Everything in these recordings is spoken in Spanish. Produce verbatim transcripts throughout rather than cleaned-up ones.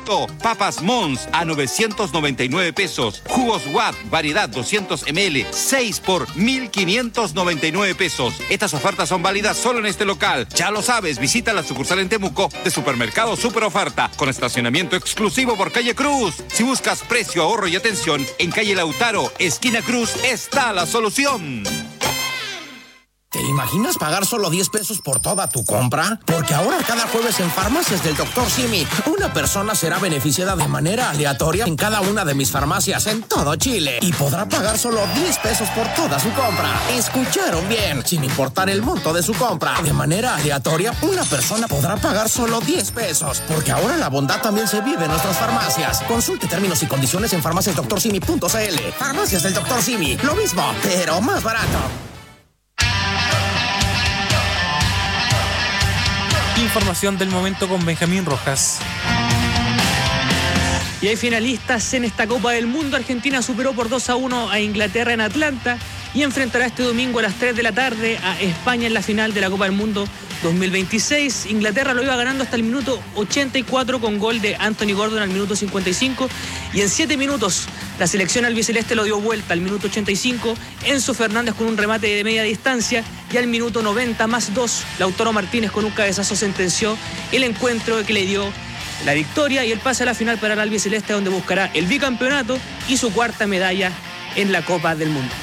producto. Papas Mons a novecientos noventa y nueve pesos. Jugos Watt, variedad doscientos mililitros, seis por mil quinientos noventa y nueve pesos. Estas ofertas son válidas solo en este local. Ya lo sabes, visita la sucursal en Temuco de Supermercado Super Oferta, con estacionamiento exclusivo por Calle Cruz. Si buscas precio, ahorro y atención, en Calle Lautaro, esquina Cruz, está la solución. ¿Te imaginas pagar solo diez pesos por toda tu compra? Porque ahora cada jueves en Farmacias del doctor Simi, una persona será beneficiada de manera aleatoria en cada una de mis farmacias en todo Chile y podrá pagar solo diez pesos por toda su compra. ¿Escucharon bien? Sin importar el monto de su compra. De manera aleatoria, una persona podrá pagar solo diez pesos. Porque ahora la bondad también se vive en nuestras farmacias. Consulte términos y condiciones en farmacias doctor simi punto c l. Farmacias del doctor Simi, lo mismo, pero más barato. Información del momento con Benjamín Rojas. Y hay finalistas en esta Copa del Mundo. Argentina superó por dos a uno a Inglaterra en Atlanta y enfrentará este domingo a las tres de la tarde a España en la final de la Copa del Mundo dos mil veintiséis. Inglaterra lo iba ganando hasta el minuto ochenta y cuatro con gol de Anthony Gordon al minuto cincuenta y cinco, y en siete minutos la selección albiceleste lo dio vuelta. Al minuto ochenta y cinco, Enzo Fernández con un remate de media distancia, y al minuto noventa más dos, Lautaro Martínez con un cabezazo sentenció el encuentro que le dio la victoria y el pase a la final para el albiceleste, donde buscará el bicampeonato y su cuarta medalla en la Copa del Mundo.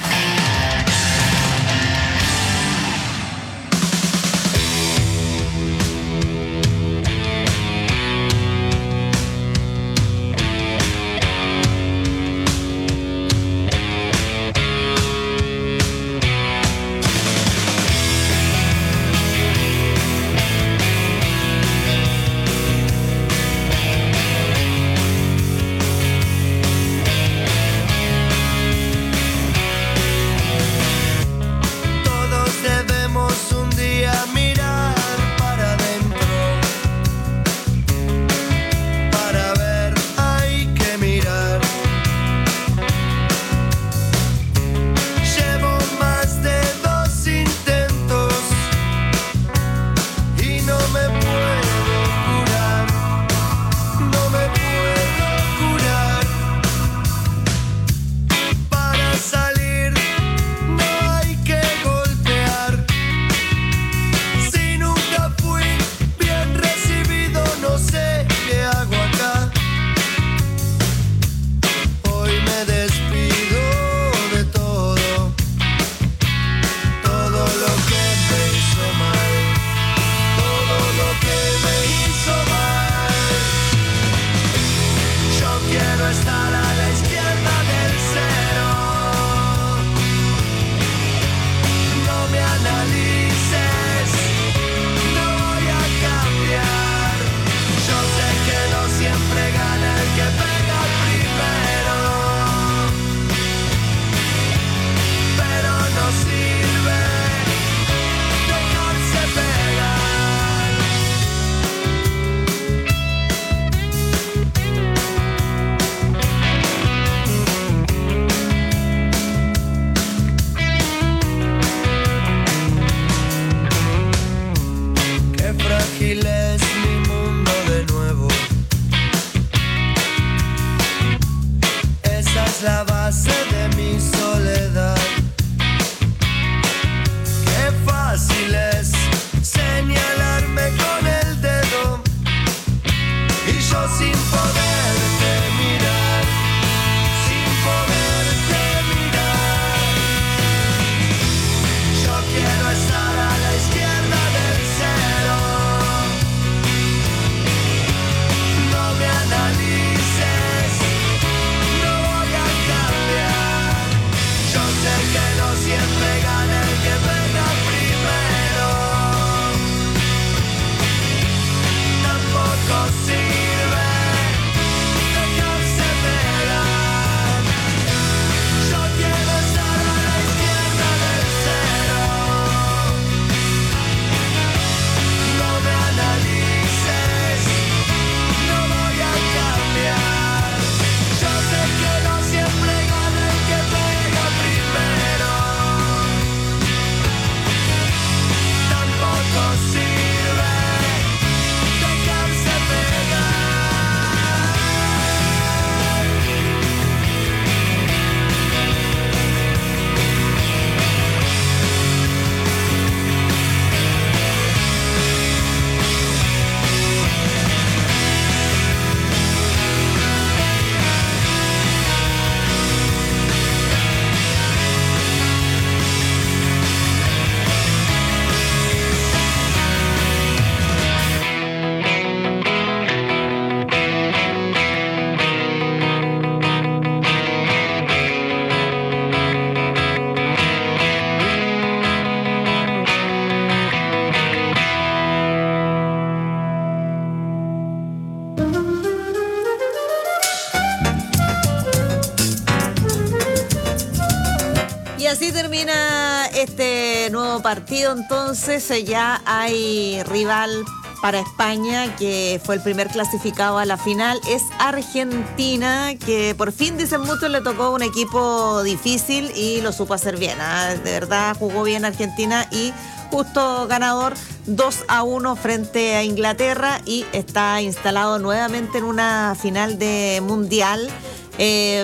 así termina este nuevo partido. Entonces ya hay rival para España, que fue el primer clasificado a la final. Es Argentina, que por fin, dicen muchos, le tocó un equipo difícil y lo supo hacer bien, ¿eh? De verdad jugó bien Argentina y justo ganador dos a uno frente a Inglaterra y está instalado nuevamente en una final de mundial. Eh,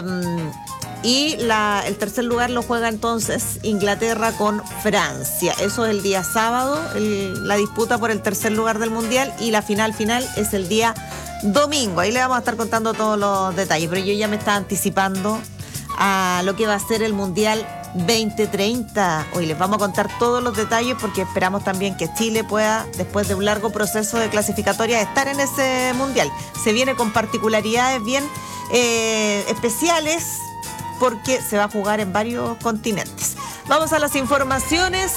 y la, el tercer lugar lo juega entonces Inglaterra con Francia. Eso es el día sábado, el, la disputa por el tercer lugar del mundial, y la final final es el día domingo. Ahí le vamos a estar contando todos los detalles, pero yo ya me estaba anticipando a lo que va a ser el mundial veinte treinta. Hoy les vamos a contar todos los detalles porque esperamos también que Chile pueda, después de un largo proceso de clasificatoria, estar en ese mundial. Se viene con particularidades bien eh, especiales porque se va a jugar en varios continentes. Vamos a las informaciones.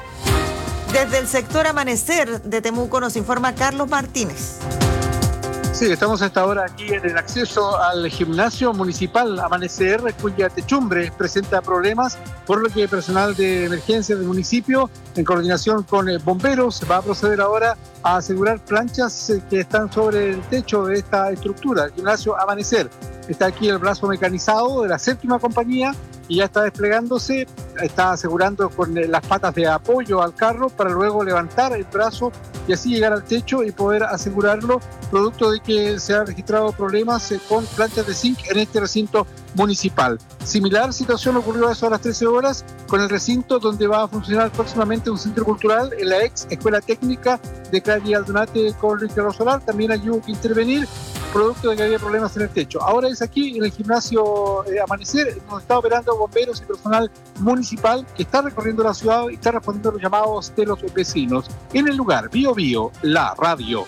Desde el sector Amanecer de Temuco nos informa Carlos Martínez. Sí, estamos a esta hora aquí en el acceso al gimnasio municipal Amanecer, cuya techumbre presenta problemas, por lo que el personal de emergencia del municipio, en coordinación con bomberos, va a proceder ahora a asegurar planchas que están sobre el techo de esta estructura, el gimnasio Amanecer. Está aquí el brazo mecanizado de la séptima compañía y ya está desplegándose, está asegurando con las patas de apoyo al carro para luego levantar el brazo y así llegar al techo y poder asegurarlo, producto de que se han registrado problemas con planchas de zinc en este recinto municipal. Similar situación ocurrió a eso a las trece horas con el recinto donde va a funcionar próximamente un centro cultural en la ex Escuela Técnica de calle Aldunate con Luis Carlos Solar. También hay que intervenir producto de que había problemas en el techo. Ahora es aquí en el gimnasio eh, Amanecer, donde está operando bomberos y personal municipal que está recorriendo la ciudad y está respondiendo a los llamados de los vecinos. En el lugar, Bio Bio, la radio.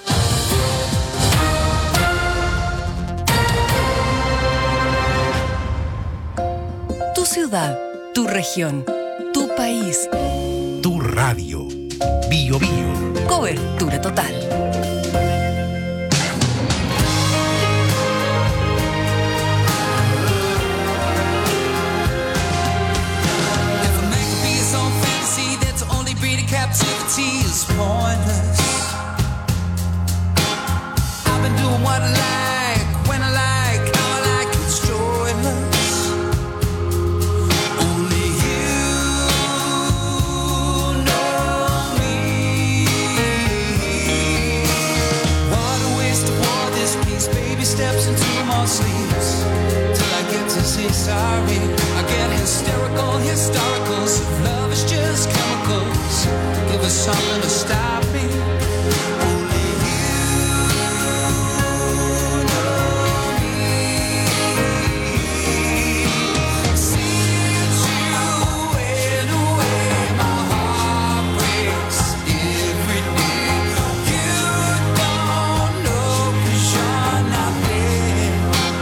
Tu ciudad, tu región, tu país, tu radio. Bio Bio. Cobertura total. Captivity is pointless. I've been doing what I like, when I like, how I like, it's joyless. Only you know me. What a waste of war this piece. Baby steps into my sleeves till I get to say sorry. I get hysterical, historical. So love is just chemicals. Give us something to stop me. Only you know me. Since you went away, my heart breaks every day. You don't know 'cause you're not there.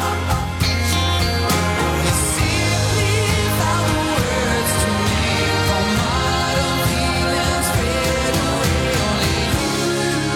You simply found the words to make all my feelings fade away. Only you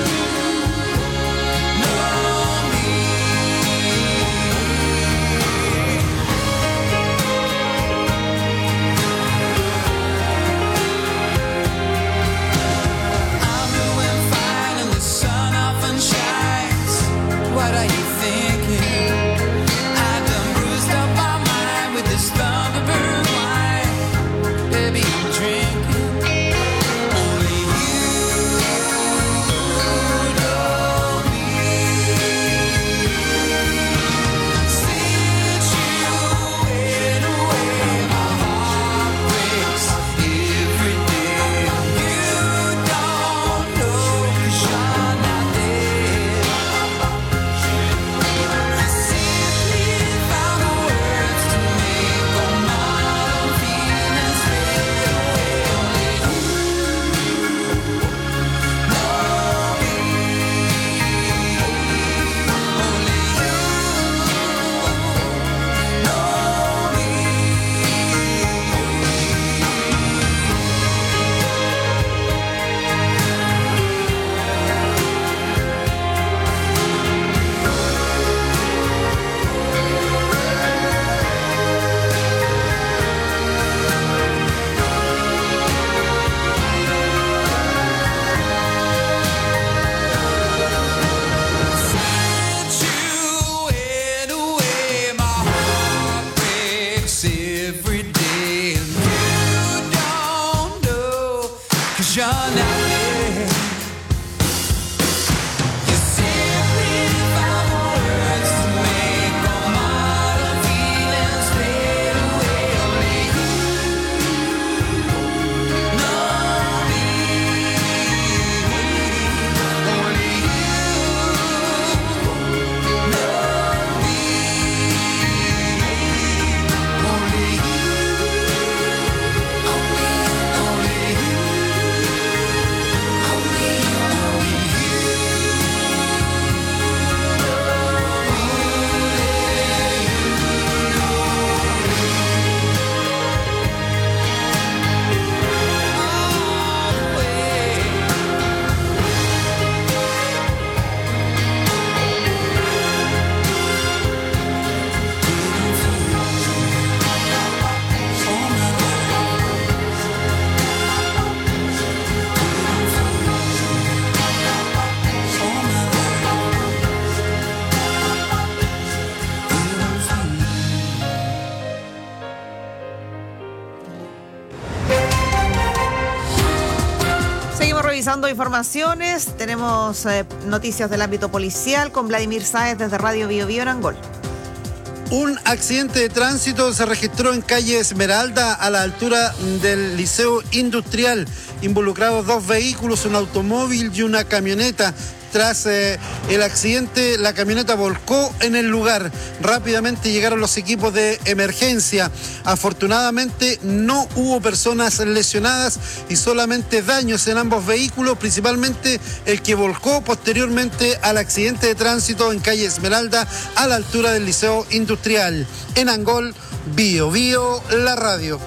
revisando informaciones. Tenemos eh, noticias del ámbito policial con Vladimir Sáez desde Radio Bio Bio en Angol. Un accidente de tránsito se registró en calle Esmeralda a la altura del Liceo Industrial. Involucrados dos vehículos, un automóvil y una camioneta. Tras eh, el accidente, la camioneta volcó en el lugar. Rápidamente llegaron los equipos de emergencia. Afortunadamente no hubo personas lesionadas y solamente daños en ambos vehículos, principalmente el que volcó posteriormente al accidente de tránsito en calle Esmeralda a la altura del Liceo Industrial. En Angol, Bio Bio, la radio.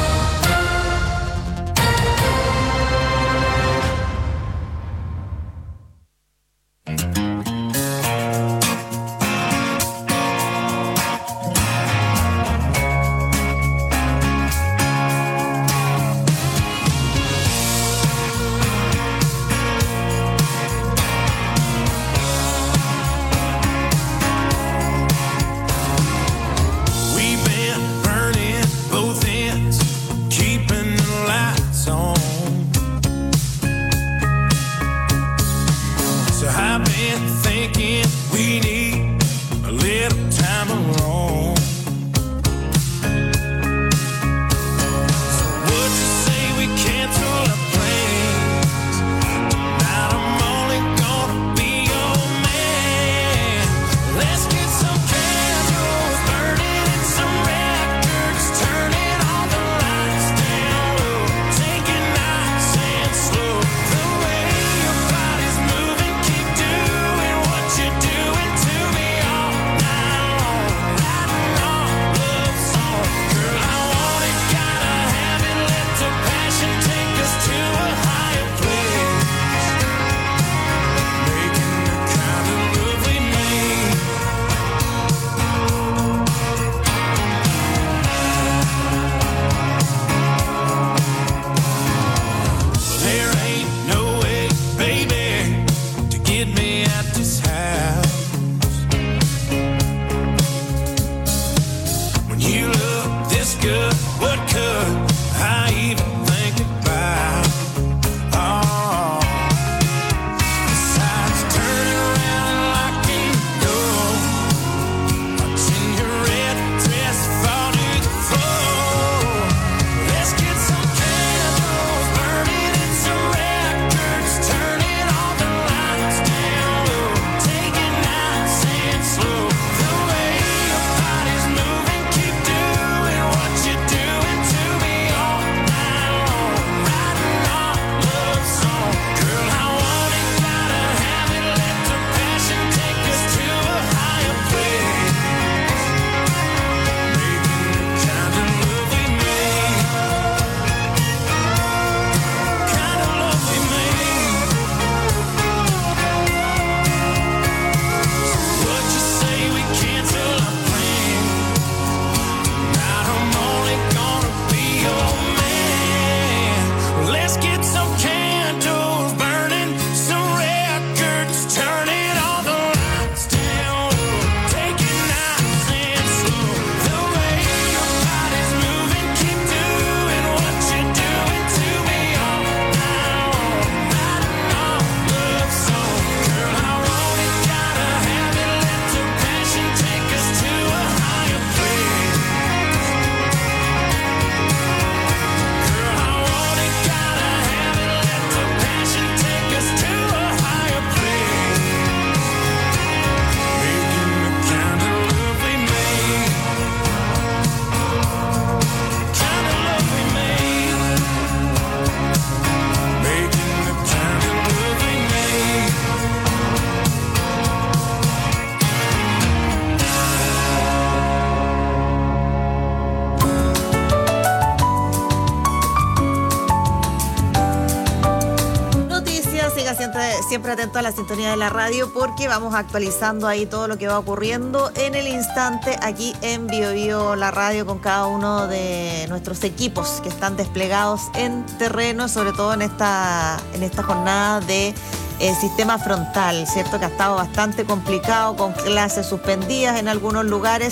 siempre, siempre atento a la sintonía de la radio porque vamos actualizando ahí todo lo que va ocurriendo en el instante aquí en Bio Bio, la radio, con cada uno de nuestros equipos que están desplegados en terreno, sobre todo en esta, en esta jornada de eh, sistema frontal, ¿cierto? Que ha estado bastante complicado, con clases suspendidas en algunos lugares.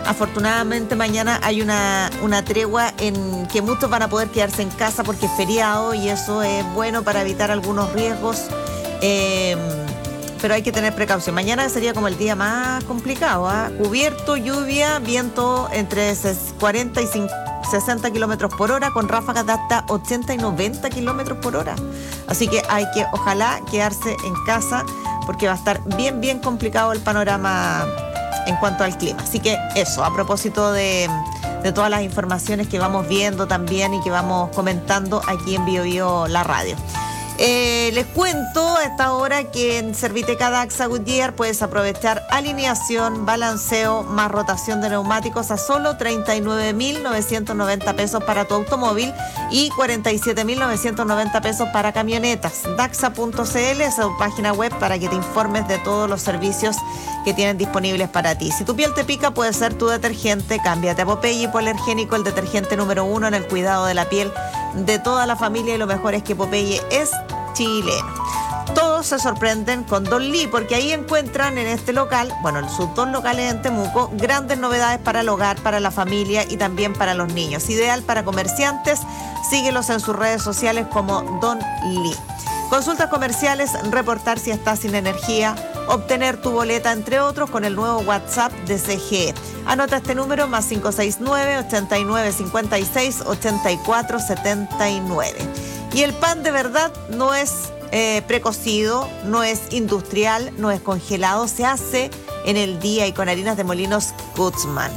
afortunadamente mañana hay una, una tregua en que muchos van a poder quedarse en casa porque es feriado y eso es bueno para evitar algunos riesgos. Eh, pero hay que tener precaución. Mañana sería como el día más complicado, ¿eh? Cubierto, lluvia, viento entre cuarenta y sesenta kilómetros por hora, con ráfagas de hasta ochenta y noventa kilómetros por hora. Así que hay que, ojalá, quedarse en casa porque va a estar bien, bien complicado el panorama en cuanto al clima. Así que eso, a propósito de, de todas las informaciones que vamos viendo también y que vamos comentando aquí en Bio Bio La Radio. Eh, les cuento a esta hora que en Serviteca Daxa Goodyear puedes aprovechar alineación, balanceo más rotación de neumáticos a solo treinta y nueve mil novecientos noventa pesos para tu automóvil y cuarenta y siete mil novecientos noventa pesos para camionetas. Daxa punto c l es su página web para que te informes de todos los servicios que tienen disponibles para ti. Si tu piel te pica, puede ser tu detergente. Cámbiate a Popeye Hipoalergénico, el detergente número uno en el cuidado de la piel de toda la familia, y lo mejor es que Popeye es chileno. Todos se sorprenden con Don Lee porque ahí encuentran en este local, bueno, en sus dos locales en Temuco, grandes novedades para el hogar, para la familia y también para los niños. Ideal para comerciantes. Síguelos en sus redes sociales como Don Lee. Consultas comerciales, reportar si estás sin energía, obtener tu boleta, entre otros, con el nuevo WhatsApp de C G E. Anota este número, más cinco seis nueve, ochenta y nueve, cincuenta y seis, ochenta y cuatro, setenta y nueve. Y el pan de verdad no es eh, precocido, no es industrial, no es congelado, se hace en el día y con harinas de molinos Gutzmann.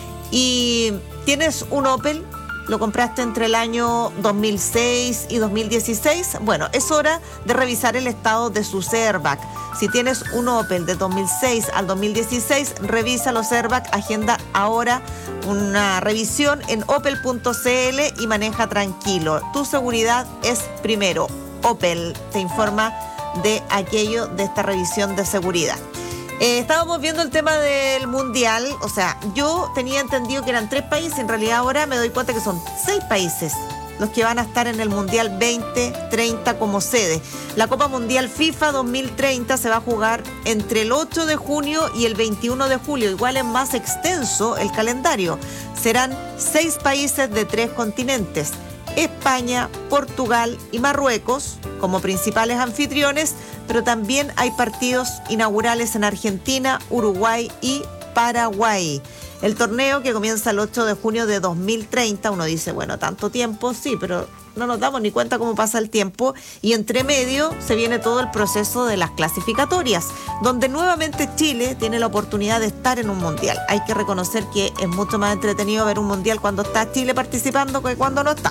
Y tienes un Opel, lo compraste entre el año dos mil seis y dos mil dieciséis, bueno, es hora de revisar el estado de sus airbag. Si tienes un Opel de dos mil seis al dos mil dieciséis, revisa los airbag, agenda ahora una revisión en opel punto c l y maneja tranquilo. Tu seguridad es primero. Opel te informa de aquello, de esta revisión de seguridad. Eh, estábamos viendo el tema del mundial, o sea, yo tenía entendido que eran tres países, en realidad ahora me doy cuenta que son seis países los que van a estar en el Mundial veinte treinta como sede. La Copa Mundial FIFA dos mil treinta se va a jugar entre el ocho de junio y el veintiuno de julio, igual es más extenso el calendario. Serán seis países de tres continentes: España, Portugal y Marruecos como principales anfitriones, pero también hay partidos inaugurales en Argentina, Uruguay y Paraguay. El torneo, que comienza el ocho de junio de dos mil treinta, uno dice, bueno, tanto tiempo, sí, pero no nos damos ni cuenta cómo pasa el tiempo, y entre medio se viene todo el proceso de las clasificatorias, donde nuevamente Chile tiene la oportunidad de estar en un mundial. Hay que reconocer que es mucho más entretenido ver un mundial cuando está Chile participando que cuando no está.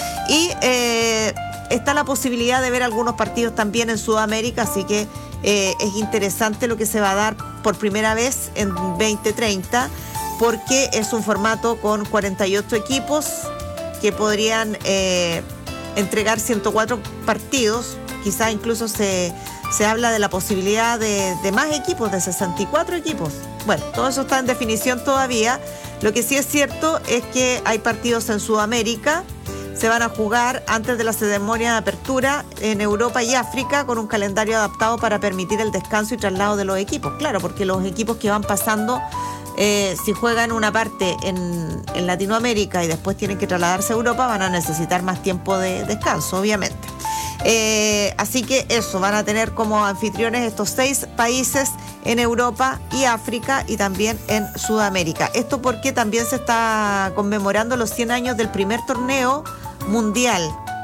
Y eh, está la posibilidad de ver algunos partidos también en Sudamérica, así que eh, es interesante lo que se va a dar por primera vez en veinte treinta, porque es un formato con cuarenta y ocho equipos que podrían eh, entregar ciento cuatro partidos. Quizá incluso se, se habla de la posibilidad de, de más equipos, de sesenta y cuatro equipos. Bueno, todo eso está en definición todavía. Lo que sí es cierto es que hay partidos en Sudamérica. Se van a jugar antes de la ceremonia de apertura en Europa y África, con un calendario adaptado para permitir el descanso y traslado de los equipos. Claro, porque los equipos que van pasando, Eh, si juegan una parte en, en Latinoamérica y después tienen que trasladarse a Europa, van a necesitar más tiempo de descanso, obviamente. Eh, así que eso, van a tener como anfitriones estos seis países en Europa y África y también en Sudamérica. Esto porque también se está conmemorando los cien años del primer torneo mundial.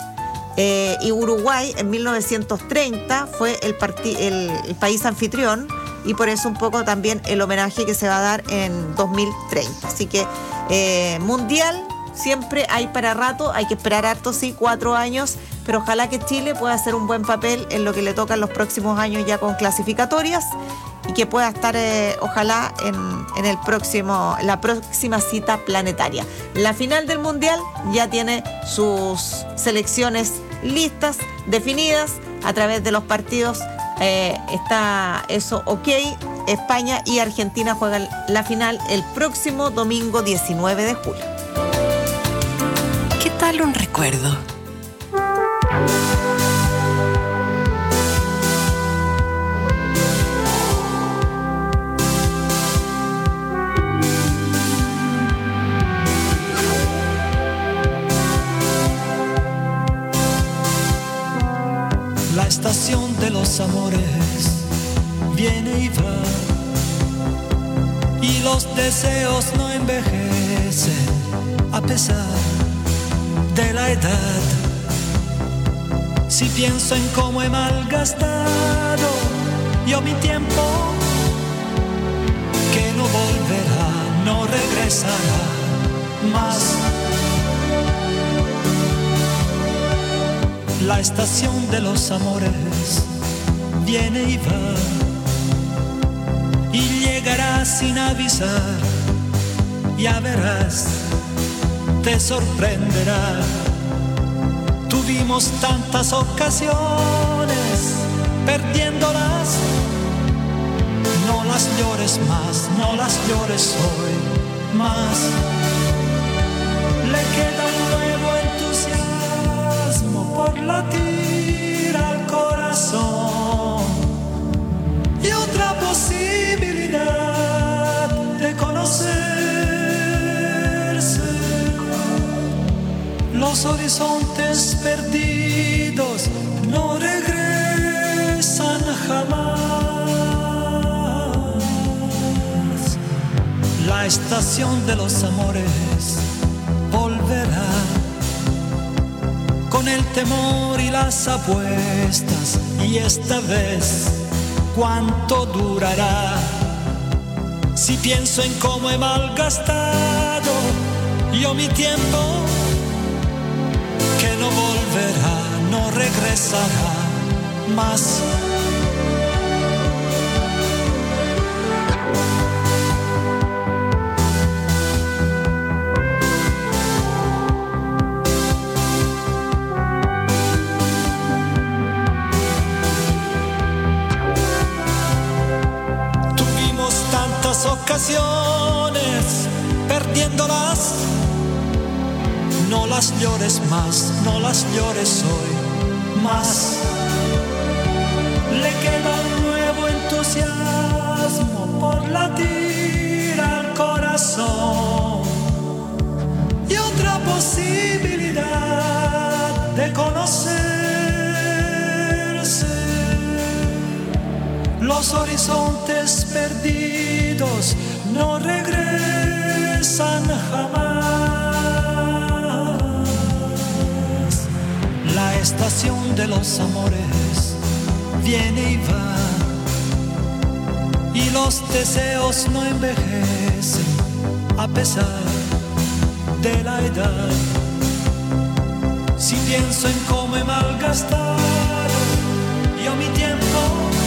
Eh, y Uruguay en mil novecientos treinta fue el, parti- el, el país anfitrión, y por eso un poco también el homenaje que se va a dar en dos mil treinta. Así que eh, mundial siempre hay para rato, hay que esperar harto, sí, cuatro años, pero ojalá que Chile pueda hacer un buen papel en lo que le toca en los próximos años ya con clasificatorias, y que pueda estar, eh, ojalá, en, en el próximo, la próxima cita planetaria. La final del mundial ya tiene sus selecciones listas, definidas a través de los partidos. Eh, está eso ok. España y Argentina juegan la final el próximo domingo diecinueve de julio. ¿Qué tal un recuerdo? de los amores viene y va, y los deseos no envejecen a pesar de la edad. Si pienso en cómo he malgastado yo mi tiempo, que no volverá, no regresará más. La estación de los amores viene y va, y llegará sin avisar, ya verás, te sorprenderá. Tuvimos tantas ocasiones perdiéndolas, no las llores más, no las llores hoy más. Le queda un nuevo entusiasmo por latir al corazón y otra posibilidad de conocerse. Los horizontes perdidos no regresan jamás. La estación de los amores volverá, con el temor y las apuestas, y esta vez, ¿cuánto durará? Si pienso en cómo he malgastado yo mi tiempo, que no volverá, no regresará más. Tuvimos tantas ocasiones perdiéndolas, no las llores más, no las llores hoy más. Le queda un nuevo entusiasmo por latir al corazón y otra posibilidad de conocerse. Los horizontes perdidos no regresan jamás. La estación de los amores viene y va, y los deseos no envejecen a pesar de la edad. Si pienso en cómo he malgastado yo mi tiempo,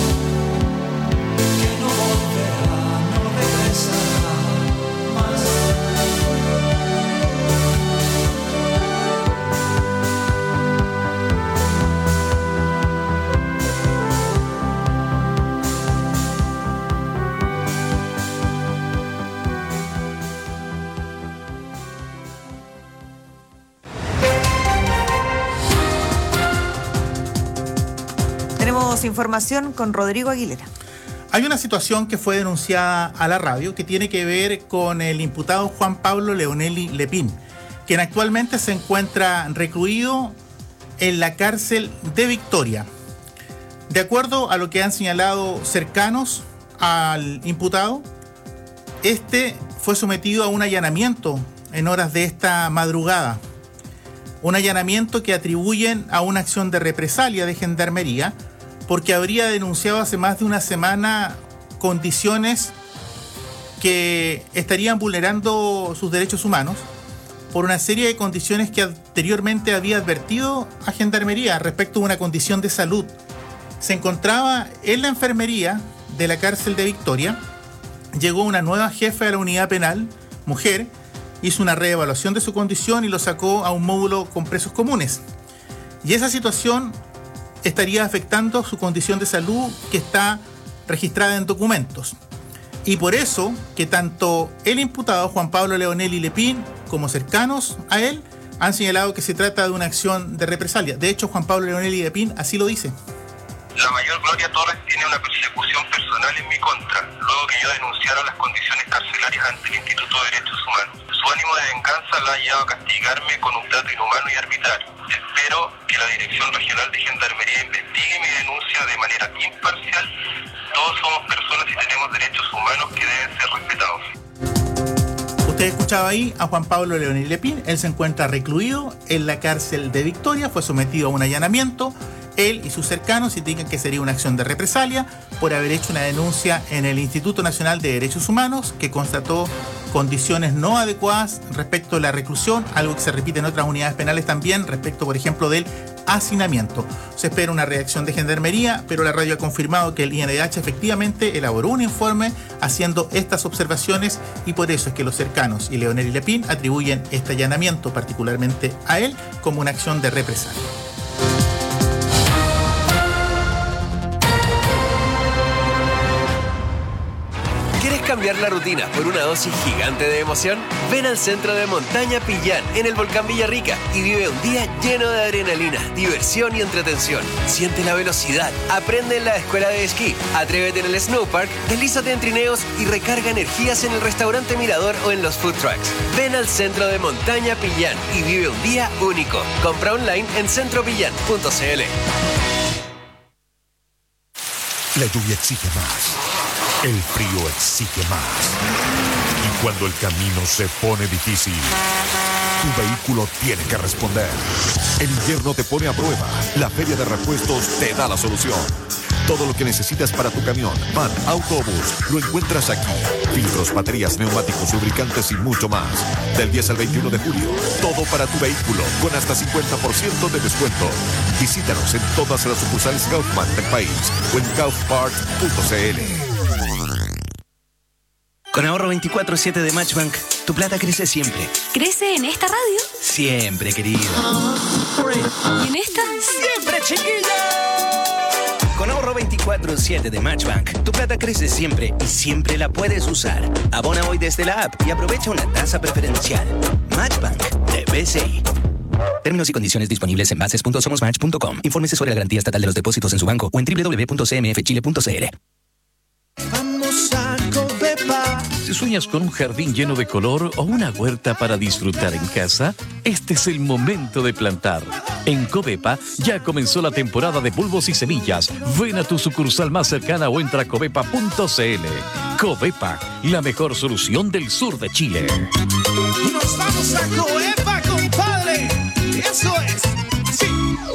que no volverá, no regresará más. Tenemos información con Rodrigo Aguilera. Hay una situación que fue denunciada a la radio que tiene que ver con el imputado Juan Pablo Leonelli Lepín, quien actualmente se encuentra recluido en la cárcel de Victoria. De acuerdo a lo que han señalado cercanos al imputado, este fue sometido a un allanamiento en horas de esta madrugada. Un allanamiento que atribuyen a una acción de represalia de Gendarmería, porque habría denunciado hace más de una semana condiciones que estarían vulnerando sus derechos humanos por una serie de condiciones que anteriormente había advertido a Gendarmería respecto a una condición de salud. Se encontraba en la enfermería de la cárcel de Victoria, llegó una nueva jefa de la unidad penal, mujer, hizo una reevaluación de su condición y lo sacó a un módulo con presos comunes. Y esa situación estaría afectando su condición de salud, que está registrada en documentos. Y por eso que tanto el imputado Juan Pablo Leonelli Lepín como cercanos a él han señalado que se trata de una acción de represalia. De hecho, Juan Pablo Leonelli Lepín así lo dice. La mayor Gloria Torres tiene una persecución personal en mi contra, luego que yo denunciara las condiciones carcelarias ante el Instituto de Derechos Humanos. Su ánimo de venganza la ha llevado a castigarme con un trato inhumano y arbitrario. Espero que la Dirección Regional de Gendarmería investigue mi denuncia de manera imparcial. Todos somos personas y tenemos derechos humanos que deben ser respetados. Usted escuchaba ahí a Juan Pablo Leonel Lepín. Él se encuentra recluido en la cárcel de Victoria, fue sometido a un allanamiento. Él y sus cercanos indican que sería una acción de represalia por haber hecho una denuncia en el Instituto Nacional de Derechos Humanos que constató condiciones no adecuadas respecto de la reclusión, algo que se repite en otras unidades penales también respecto, por ejemplo, del hacinamiento. Se espera una reacción de Gendarmería, pero la radio ha confirmado que el I N D H efectivamente elaboró un informe haciendo estas observaciones y por eso es que los cercanos y Leonel y Lepín atribuyen este allanamiento particularmente a él como una acción de represalia. Cambiar la rutina por una dosis gigante de emoción? Ven al centro de montaña Pillán en el volcán Villarrica y vive un día lleno de adrenalina, diversión y entretención. Siente la velocidad, aprende en la escuela de esquí, atrévete en el snowpark, deslízate en trineos y recarga energías en el restaurante Mirador o en los food trucks. Ven al centro de montaña Pillán y vive un día único. Compra online en centro pillán punto c l. La lluvia exige más. El frío exige más. Y cuando el camino se pone difícil, tu vehículo tiene que responder. El invierno te pone a prueba. La Feria de Repuestos te da la solución. Todo lo que necesitas para tu camión, van, autobús, lo encuentras aquí. Filtros, baterías, neumáticos, lubricantes y mucho más. Del diez al veintiuno de julio, todo para tu vehículo, con hasta cincuenta por ciento de descuento. Visítanos en todas las sucursales Kaufman del país o en kaufparts punto c l. Con ahorro veinticuatro siete de Matchbank, tu plata crece siempre. ¿Crece en esta radio? Siempre, querido. ¿Y en esta? ¡Siempre, chiquilla! Con ahorro veinticuatro siete de Matchbank, tu plata crece siempre y siempre la puedes usar. Abona hoy desde la app y aprovecha una tasa preferencial. Matchbank de B C I. Términos y condiciones disponibles en bases punto somos match punto com. Infórmese sobre la garantía estatal de los depósitos en su banco o en doble u doble u doble u punto c m f chile punto c l. Vamos a Covepa. Si sueñas con un jardín lleno de color o una huerta para disfrutar en casa, este es el momento de plantar. En Covepa ya comenzó la temporada de bulbos y semillas. Ven a tu sucursal más cercana o entra a covepa punto c l. Covepa, la mejor solución del sur de Chile. Nos vamos a Covepa, compadre. Eso es. Sí.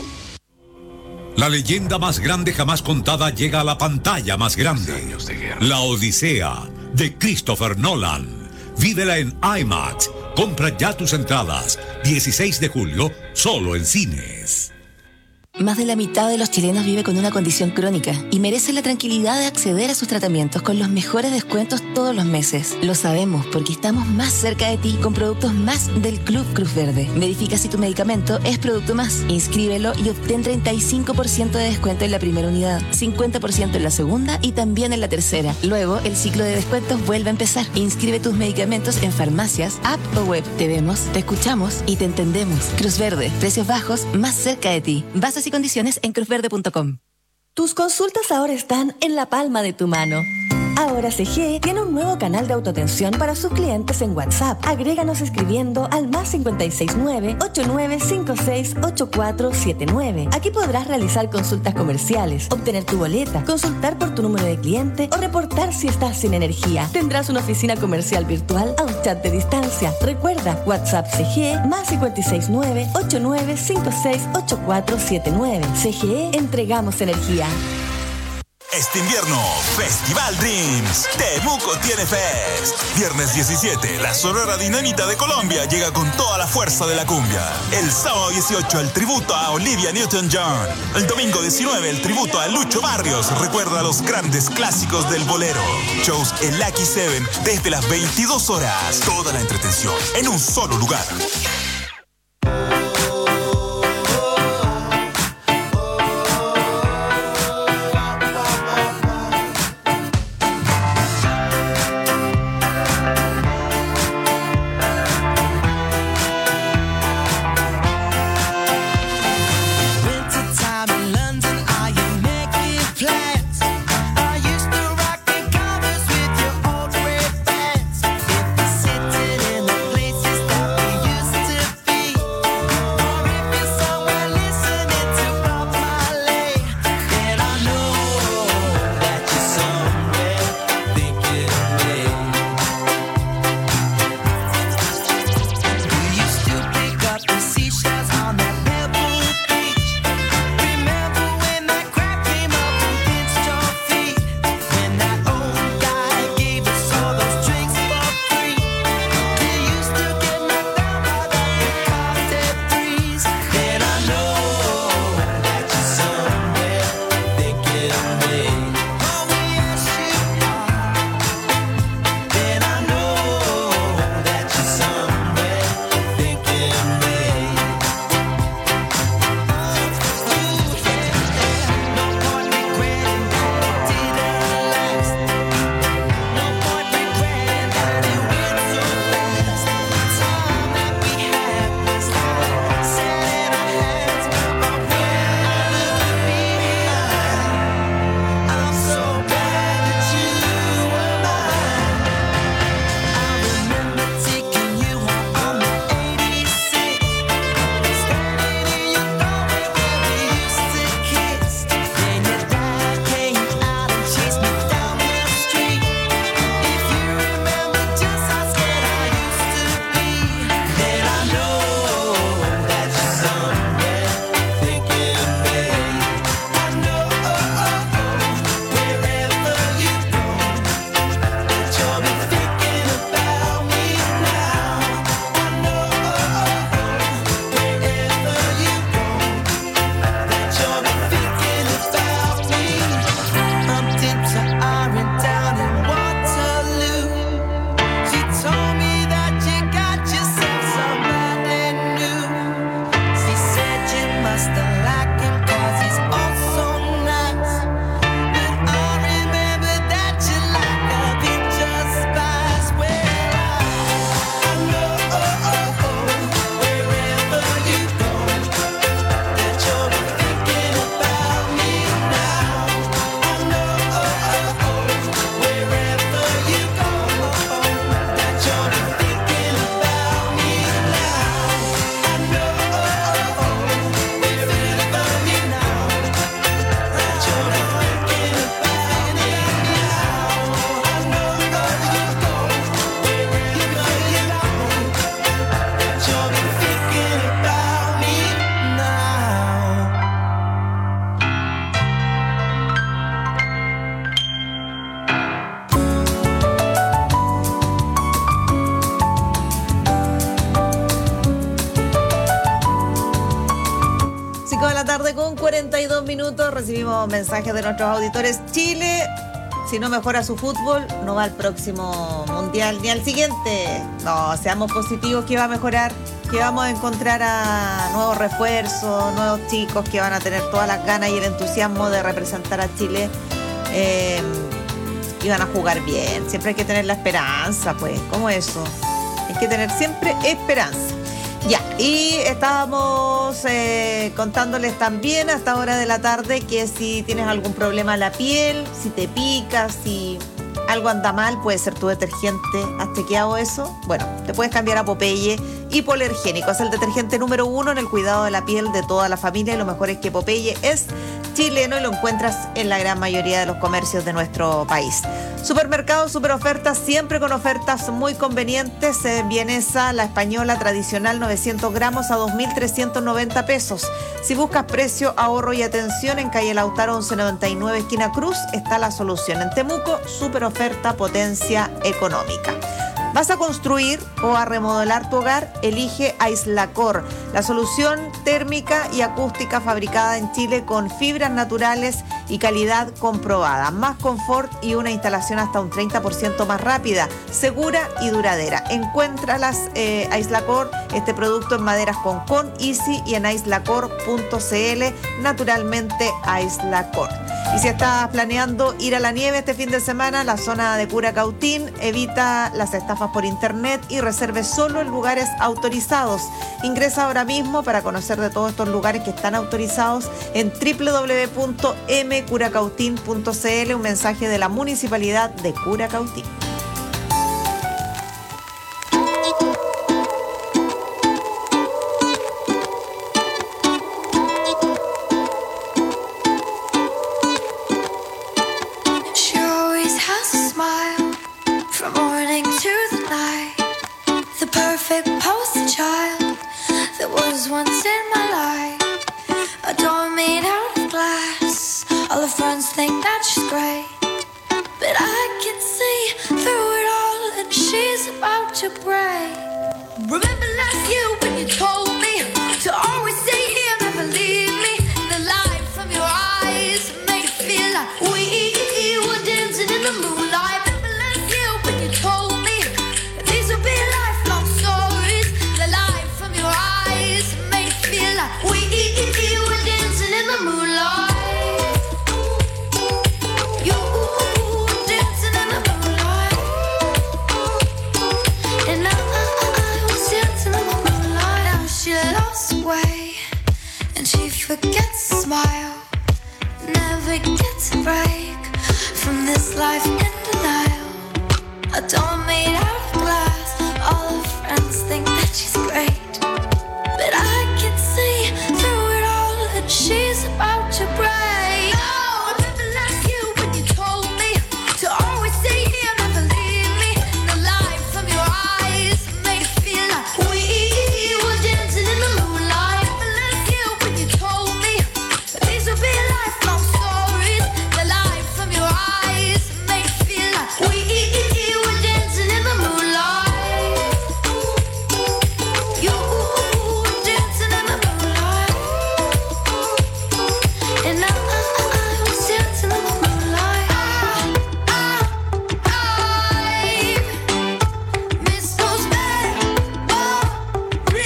La leyenda más grande jamás contada llega a la pantalla más grande. La Odisea, de Christopher Nolan. Vívela en IMAX. Compra ya tus entradas. dieciséis de julio, solo en cines. Más de la mitad de los chilenos vive con una condición crónica y merece la tranquilidad de acceder a sus tratamientos con los mejores descuentos todos los meses. Lo sabemos porque estamos más cerca de ti con productos más del Club Cruz Verde. Verifica si tu medicamento es producto más. Inscríbelo y obtén treinta y cinco por ciento de descuento en la primera unidad, cincuenta por ciento en la segunda y también en la tercera. Luego, el ciclo de descuentos vuelve a empezar. Inscribe tus medicamentos en farmacias, app o web. Te vemos, te escuchamos y te entendemos. Cruz Verde, precios bajos, más cerca de ti. Bases y condiciones en cruz verde punto com. Tus consultas ahora están en la palma de tu mano. Ahora C G E tiene un nuevo canal de autoatención para sus clientes en WhatsApp. Agréganos escribiendo al más cinco seis nueve, ocho nueve cinco seis, ocho cuatro siete nueve. Aquí podrás realizar consultas comerciales, obtener tu boleta, consultar por tu número de cliente o reportar si estás sin energía. Tendrás una oficina comercial virtual a un chat de distancia. Recuerda, WhatsApp C G E más cinco seis nueve, ocho nueve cinco seis, ocho cuatro siete nueve. C G E, entregamos energía. Este invierno, Festival Dreams. Temuco tiene Fest. Viernes diecisiete, la Sonora Dinamita de Colombia llega con toda la fuerza de la cumbia. El sábado dieciocho, el tributo a Olivia Newton-John. El domingo diecinueve, el tributo a Lucho Barrios. Recuerda los grandes clásicos del bolero. Shows en Lucky Seven desde las veintidós horas. Toda la entretención en un solo lugar. Place minutos recibimos mensajes de nuestros auditores. Chile, si no mejora su fútbol, no va al próximo mundial ni al siguiente. No, seamos positivos que va a mejorar, que vamos a encontrar a nuevos refuerzos, nuevos chicos que van a tener todas las ganas y el entusiasmo de representar a Chile. Eh, y van a jugar bien. Siempre hay que tener la esperanza, pues. ¿Cómo eso? Hay que tener siempre esperanza. Ya, y estábamos eh, contándoles también a esta hora de la tarde que si tienes algún problema en la piel, si te pica, si algo anda mal, puede ser tu detergente. ¿Has chequeado eso? Bueno, te puedes cambiar a Popeye Hipoalergénico. Es el detergente número uno en el cuidado de la piel de toda la familia y lo mejor es que Popeye es chileno y lo encuentras en la gran mayoría de los comercios de nuestro país. Supermercado, super ofertas, siempre con ofertas muy convenientes. Eh, vienesa, la española tradicional, novecientos gramos a dos mil trescientos noventa pesos. Si buscas precio, ahorro y atención, en calle Lautaro once noventa y nueve, esquina Cruz, está la solución. En Temuco, super oferta, potencia económica. ¿Vas a construir o a remodelar tu hogar? Elige Aislacor, la solución térmica y acústica fabricada en Chile con fibras naturales y calidad comprobada. Más confort y una instalación hasta un treinta por ciento más rápida, segura y duradera. Encuéntralas, eh, Aislacor, este producto en maderas Concon, Easy y en aislacor punto cl, naturalmente Aislacor. Y si estás planeando ir a la nieve este fin de semana, la zona de Curacautín, evita las estafas por internet y reserve solo en lugares autorizados. Ingresa ahora mismo para conocer de todos estos lugares que están autorizados en doble u doble u doble u punto m curacautín punto cl, un mensaje de la Municipalidad de Curacautín. Once in my life, a door made out of glass. All her friends think that she's great, but I can see through it all that she's about to break. Remember last year when you told me to always stay here, never leave me. The light from your eyes made it feel like we were dancing in the moonlight. Remember last year when you told me these would be lifelong stories. The light from your eyes made it feel like we were dancing in the moonlight. You were dancing in the moonlight, and I was dancing in the moonlight. Now she lost way, and she forgets to smile. Never gets a break from this life in denial. A door made out of glass. All her friends think that she's great, but I can see through it all that she's about to break. Oh, remember last year when you told me to always stay here, never leave me. The light from your eyes made it feel like we were dancing in the moonlight. Remember last year when you told me that these would be lifelong stories. The light from your eyes made it feel like we were dancing in the moonlight. You were dancing in the moonlight, and I, I was dancing in the moonlight. I, I, I miss those memories.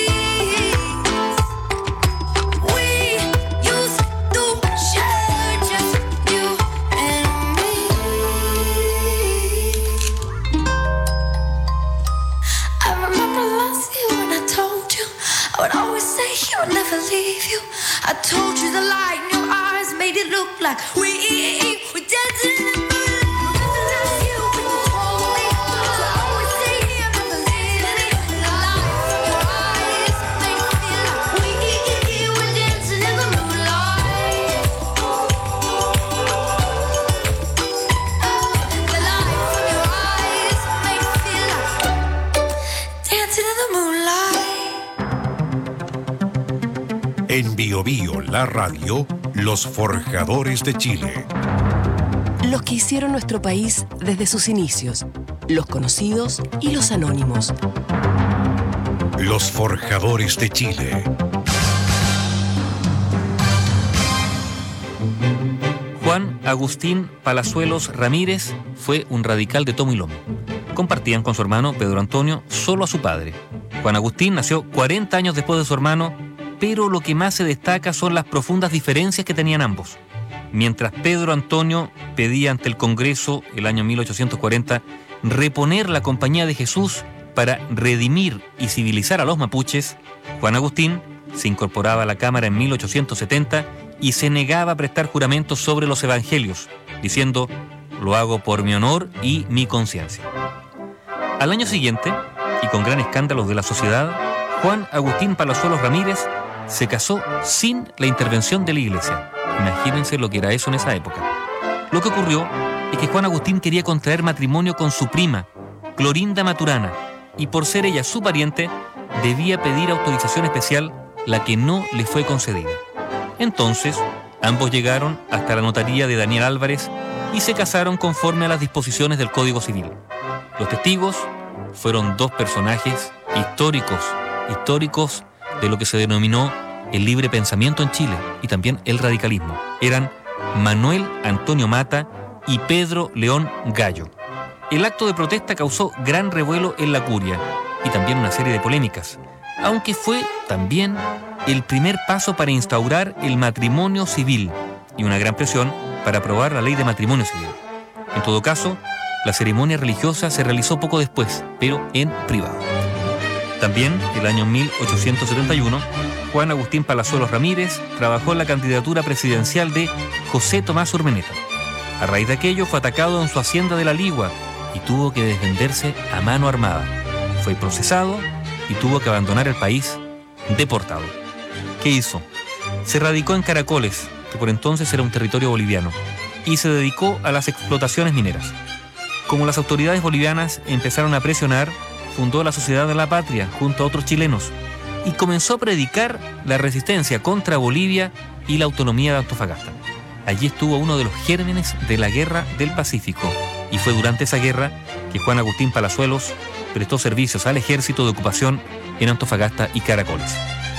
We used to share just you and me. I remember last year when I told you I would always stay here and never leave you. I told you the light in your eyes made it look like we were dancing in the moonlight. Remember last year when you told me to always stay here and never leave me. The light from your eyes made it feel like we were dancing in the moonlight. The light from your eyes made it feel like dancing in the moonlight. En Bio Bio, la radio, los forjadores de Chile. Los que hicieron nuestro país desde sus inicios, los conocidos y los anónimos. Los forjadores de Chile. Juan Agustín Palazuelos Ramírez fue un radical de tomo y lomo. Compartían con su hermano Pedro Antonio solo a su padre. Juan Agustín nació cuarenta años después de su hermano, pero lo que más se destaca son las profundas diferencias que tenían ambos. Mientras Pedro Antonio pedía ante el Congreso el año mil ochocientos cuarenta reponer la Compañía de Jesús para redimir y civilizar a los mapuches, Juan Agustín se incorporaba a la Cámara en mil ochocientos setenta y se negaba a prestar juramentos sobre los evangelios, diciendo: lo hago por mi honor y mi conciencia. Al año siguiente, y con gran escándalo de la sociedad, Juan Agustín Palazuelos Ramírez se casó sin la intervención de la iglesia. Imagínense lo que era eso en esa época. Lo que ocurrió es que Juan Agustín quería contraer matrimonio con su prima, Clorinda Maturana, y por ser ella su pariente, debía pedir autorización especial, la que no le fue concedida. Entonces, ambos llegaron hasta la notaría de Daniel Álvarez y se casaron conforme a las disposiciones del Código Civil. Los testigos fueron dos personajes históricos, históricos de lo que se denominó el libre pensamiento en Chile y también el radicalismo. Eran Manuel Antonio Mata y Pedro León Gallo. El acto de protesta causó gran revuelo en la curia y también una serie de polémicas, aunque fue también el primer paso para instaurar el matrimonio civil y una gran presión para aprobar la ley de matrimonio civil. En todo caso, la ceremonia religiosa se realizó poco después, pero en privado. También, el año mil ochocientos setenta y uno, Juan Agustín Palazuelos Ramírez trabajó en la candidatura presidencial de José Tomás Urmeneta. A raíz de aquello fue atacado en su hacienda de La Ligua y tuvo que defenderse a mano armada. Fue procesado y tuvo que abandonar el país deportado. ¿Qué hizo? Se radicó en Caracoles, que por entonces era un territorio boliviano, y se dedicó a las explotaciones mineras. Como las autoridades bolivianas empezaron a presionar, fundó la Sociedad de la Patria junto a otros chilenos y comenzó a predicar la resistencia contra Bolivia y la autonomía de Antofagasta. Allí estuvo uno de los gérmenes de la Guerra del Pacífico y fue durante esa guerra que Juan Agustín Palazuelos prestó servicios al ejército de ocupación en Antofagasta y Caracoles.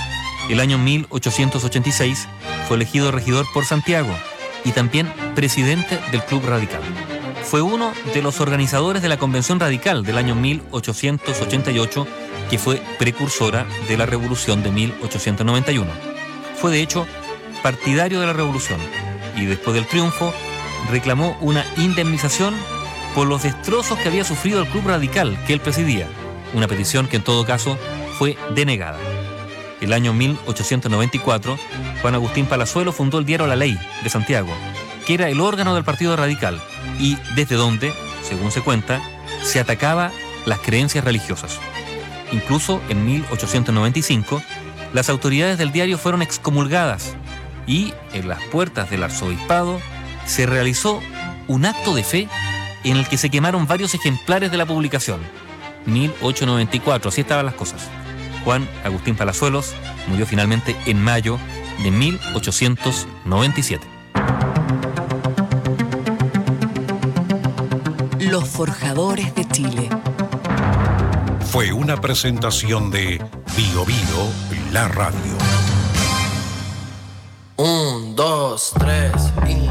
El año mil ochocientos ochenta y seis fue elegido regidor por Santiago y también presidente del Club Radical. Fue uno de los organizadores de la Convención Radical del año mil ochocientos ochenta y ocho, que fue precursora de la Revolución de mil ochocientos noventa y uno. Fue de hecho partidario de la Revolución y después del triunfo reclamó una indemnización por los destrozos que había sufrido el Club Radical que él presidía, una petición que en todo caso fue denegada. El año mil ochocientos noventa y cuatro, Juan Agustín Palazuelos fundó el diario La Ley de Santiago, que era el órgano del Partido Radical y desde donde, según se cuenta, se atacaba las creencias religiosas. Incluso en mil ochocientos noventa y cinco, las autoridades del diario fueron excomulgadas y en las puertas del arzobispado se realizó un acto de fe en el que se quemaron varios ejemplares de la publicación. mil ochocientos noventa y cuatro, así estaban las cosas. Juan Agustín Palazuelos murió finalmente en mayo de mil ochocientos noventa y siete. Los Forjadores de Chile. Fue una presentación de Bio Bio, la radio. Un, dos, tres y...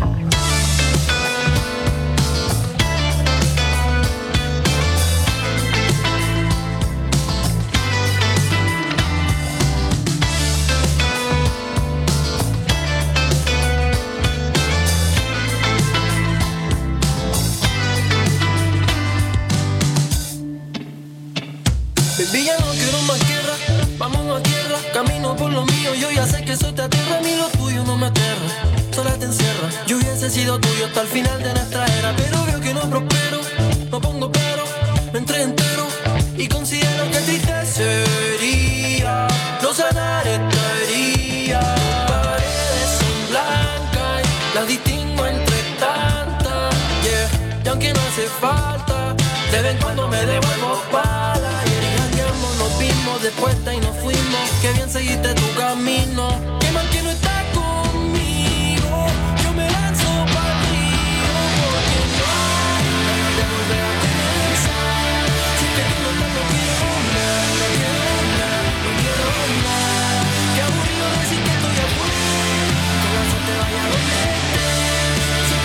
Baby, ya no quiero más guerra, vamos a tierra. Camino por lo mío, yo ya sé que eso te aterra. A mí lo tuyo no me aterra, sola te encierra. Yo hubiese sido tuyo hasta el final de nuestra era, pero veo que no prospero, no pongo pero, me entré entero y considero que triste sería no sanar esta herida. Paredes son blancas y las distingo entre tantas, yeah. Y aunque no hace falta, de vez en cuando me devuelvo pala. Nos vimos después y nos fuimos. Que bien seguiste tu camino. Qué mal que no estás conmigo. Yo me lanzo para río. Porque no hay ganas de volver a comenzar. Si es que tú no estás, no quiero nada, no quiero nada, no quiero nada. Qué aburrido decir que estoy afuera. Que la suerte vaya donde esté. Si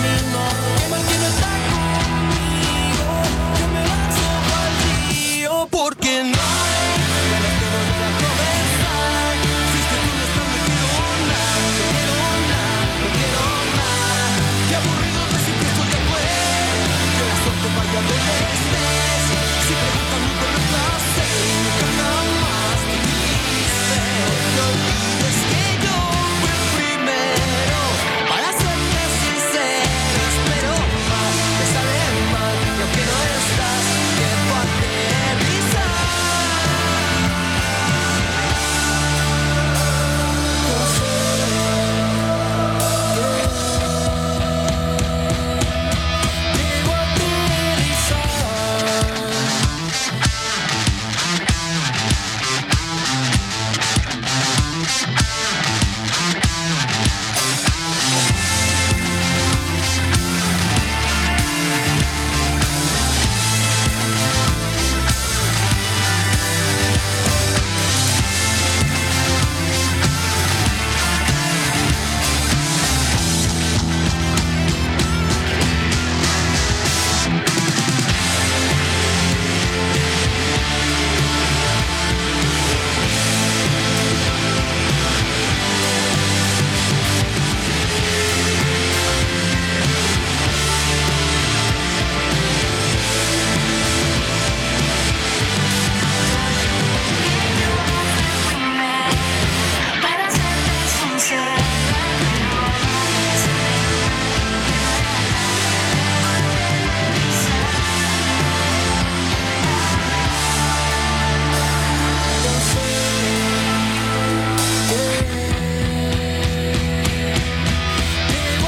camino. Qué mal que no está conmigo, yo me lanzo al río. Porque no hay ganas de volver a comenzar. Si es que tú no estás, no quiero nada, no quiero nada, no quiero más. Qué aburrido decir que esto ya fue, que la suerte vaya donde estés. Si preguntan muy por el placer, nunca jamás te quise. No olvides que yo fui el primero. Para serte sincero, espero más, te sale mal, y aunque no estás, tiempo a aterrizar. Debo aterrizar. Para serte sincera, debo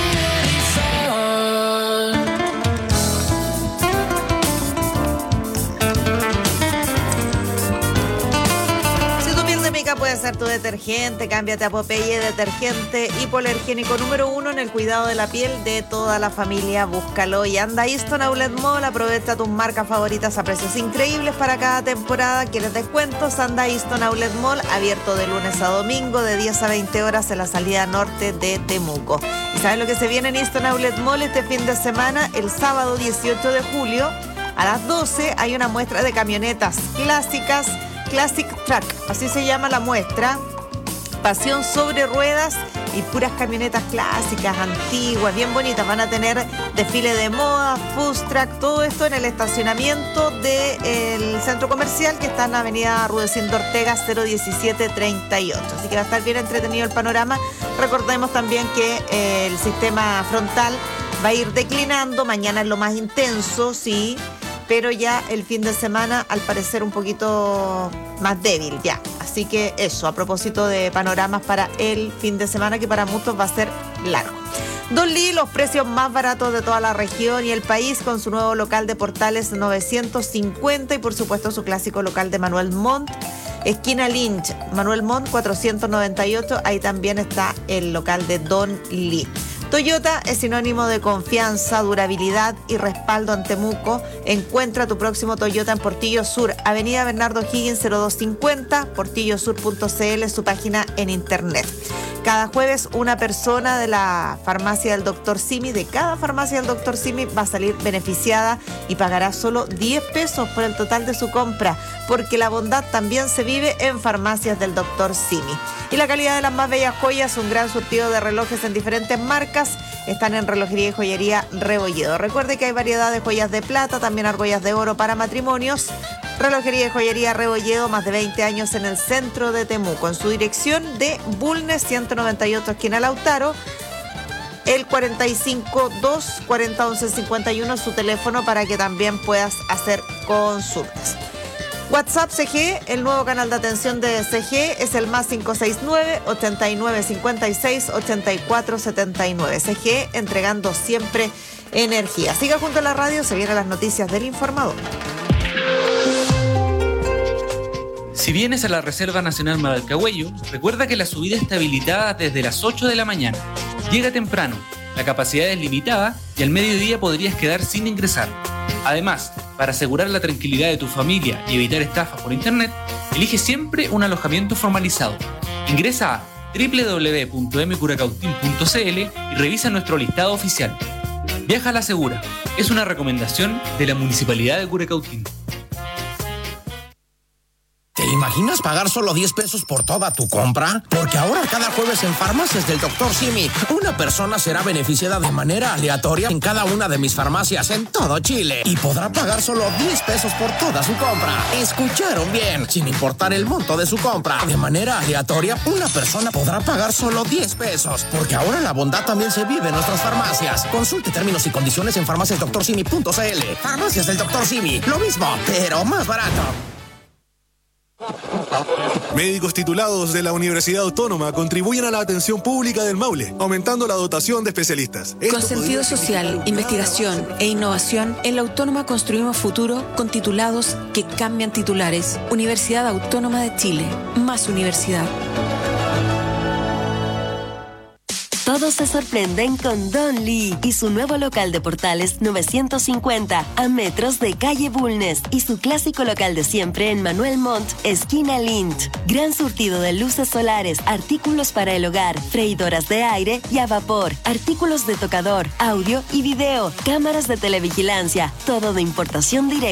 aterrizar. Si tu piel de mica puede ser tu detergente, cámbiate a Popeye Detergente hipoalergénico número uno en el cuidado de la piel de toda la familia. Búscalo y anda a Easton Outlet Mall. Aprovecha tus marcas favoritas a precios increíbles para cada temporada. ¿Quieres descuentos? Anda a Easton Outlet Mall, abierto de lunes a domingo de diez a veinte horas en la salida norte de Temuco. ¿Y sabes lo que se viene en Easton Outlet Mall este fin de semana? El sábado dieciocho de julio a las doce hay una muestra de camionetas clásicas, Classic Truck, así se llama la muestra. Pasión sobre ruedas y puras camionetas clásicas, antiguas, bien bonitas. Van a tener desfile de moda, food truck, todo esto en el estacionamiento del centro comercial que está en la avenida Rudecindo Ortega cero diecisiete treinta y ocho. Así que va a estar bien entretenido el panorama. Recordemos también que eh, el sistema frontal va a ir declinando. Mañana es lo más intenso, sí, pero ya el fin de semana al parecer un poquito más débil ya. Así que eso, a propósito de panoramas para el fin de semana, que para muchos va a ser largo. Don Lee, los precios más baratos de toda la región y el país, con su nuevo local de Portales novecientos cincuenta y por supuesto su clásico local de Manuel Montt, esquina Lynch, Manuel Montt cuatrocientos noventa y ocho, ahí también está el local de Don Lee. Toyota es sinónimo de confianza, durabilidad y respaldo en Temuco. Encuentra tu próximo Toyota en Portillo Sur, avenida Bernardo Higgins cero dos cincuenta, portillo sur punto c l, su página en internet. Cada jueves una persona de la farmacia del doctor Simi, de cada farmacia del doctor Simi, va a salir beneficiada y pagará solo diez pesos por el total de su compra, porque la bondad también se vive en farmacias del doctor Simi. Y la calidad de las más bellas joyas, un gran surtido de relojes en diferentes marcas, están en Relojería y Joyería Rebolledo. Recuerde que hay variedad de joyas de plata, también argollas de oro para matrimonios. Relojería y Joyería Rebolledo, más de veinte años en el centro de Temuco, en su dirección de Bulnes ciento noventa y ocho, esquina Lautaro. El cuarenta y cinco dos cuarenta once cincuenta y uno, su teléfono para que también puedas hacer consultas. WhatsApp C G, el nuevo canal de atención de C G es el más cinco seis nueve, ochenta y nueve cincuenta y seis, ochenta y cuatro setenta y nueve. C G, entregando siempre energía. Siga junto a la radio, se vienen las noticias del informador. Si vienes a la Reserva Nacional Madalcahuello, recuerda que la subida está habilitada desde las ocho de la mañana. Llega temprano, la capacidad es limitada y al mediodía podrías quedar sin ingresar. Además, para asegurar la tranquilidad de tu familia y evitar estafas por internet, elige siempre un alojamiento formalizado. Ingresa a doble u doble u doble u punto m curacautín punto c l y revisa nuestro listado oficial. Viaja a la segura. Es una recomendación de la Municipalidad de Curacautín. ¿Te imaginas pagar solo diez pesos por toda tu compra? Porque ahora cada jueves en Farmacias del doctor Simi, una persona será beneficiada de manera aleatoria en cada una de mis farmacias en todo Chile y podrá pagar solo diez pesos por toda su compra. ¿Escucharon bien? Sin importar el monto de su compra. De manera aleatoria, una persona podrá pagar solo diez pesos. Porque ahora la bondad también se vive en nuestras farmacias. Consulte términos y condiciones en farmacias doctor simi punto c l. Farmacias del doctor Simi. Lo mismo, pero más barato. Médicos titulados de la Universidad Autónoma contribuyen a la atención pública del Maule, aumentando la dotación de especialistas. Con sentido social, investigación e innovación, en la Autónoma construimos futuro con titulados que cambian titulares. Universidad Autónoma de Chile. Más universidad. Todos se sorprenden con Don Lee y su nuevo local de Portales novecientos cincuenta a metros de calle Bulnes y su clásico local de siempre en Manuel Montt, esquina Lint. Gran surtido de luces solares, artículos para el hogar, freidoras de aire y a vapor, artículos de tocador, audio y video, cámaras de televigilancia, todo de importación directa.